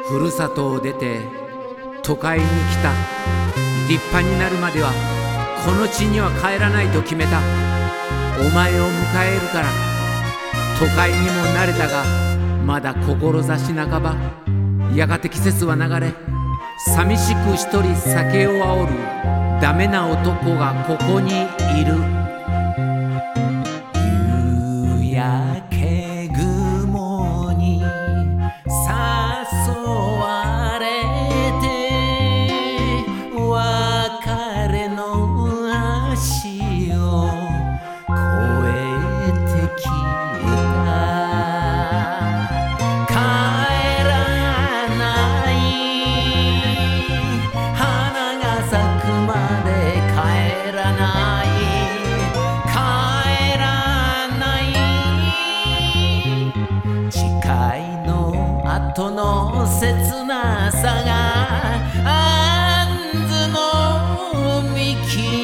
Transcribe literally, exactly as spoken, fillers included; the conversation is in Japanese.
ふるさとを出て都会に来た。立派になるまではこの地には帰らないと決めた。お前を迎えるから都会にも慣れたが、まだ志半ば。やがて季節は流れ、寂しく一人酒を煽るダメな男がここにいる。夕焼け雲に誘われて、別れの足を越えてきた。帰らない花が咲くまで帰らない、帰らない誓いの後の切なさが杏の幹